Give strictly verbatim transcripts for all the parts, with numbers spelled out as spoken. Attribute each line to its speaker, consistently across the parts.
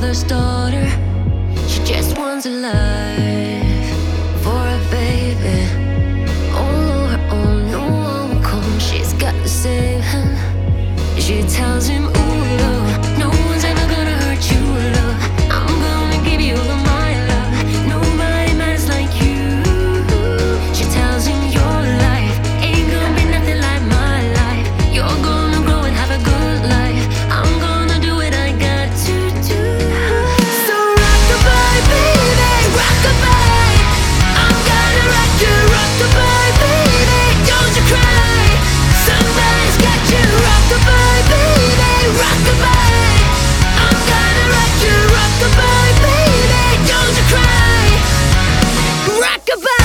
Speaker 1: farmer's daughter. She just wants a life for a baby. All on her own, no one will come. She's got to save him. She tells him, ooh, love, no one's ever gonna hurt you, love. I'm gonna give you all of my love. Nobody matters like you. She tells him, your life ain't gonna be nothing like my life. You're gonna grow and have a good life. I'm gonna do what I got to do. So rock-a-bye, baby, rock-a-bye. I'm gonna rock you, rock-a-bye, baby. Don't you cry, somebody's got you. Rock-a-bye, baby, rock-a-bye. I'm gonna rock you, rock-a-bye, baby. Don't you cry, rock-a-bye.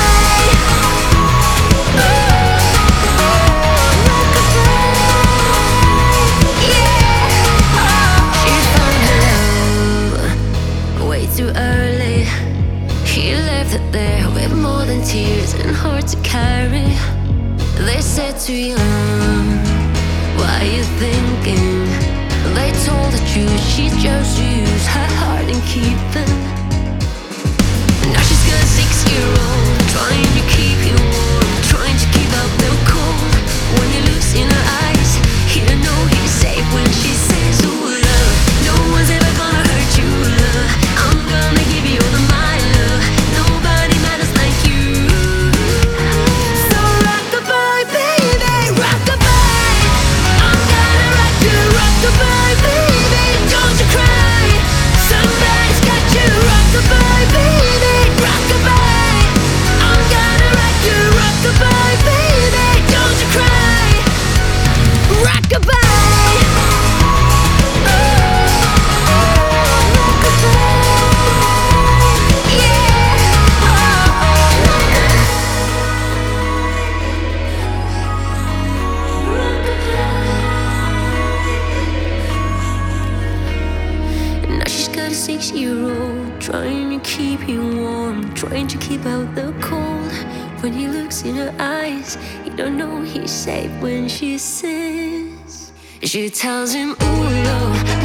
Speaker 1: Way too early, he left it there with more than tears and hard to carry. They said too young, what are you thinking? They told the truth, she chose to use her heart and keep it. Now she's got a six-year-old, trying to keep you warm, trying to keep out the cold. When he looks in her eyes, he don't know he's safe when she says, ooh, love, no one's ever gonna hurt you, love. I'm gonna give you all of my love. Nobody matters like you. So rock-a-bye, baby, rock-a-bye. I'm gonna rock you, rock-a-bye, baby. Don't you cry, somebody's got you. Rock-a-bye, baby, rock-a-bye. I'm gonna rock you, rock-a-bye, baby. Don't you cry, rock-a-bye. Now she's got a six-year-old, trying to keep you warm, trying to keep out the cold. When he looks in her eyes, he don't know he's safe when she says, she tells him, ooh, love,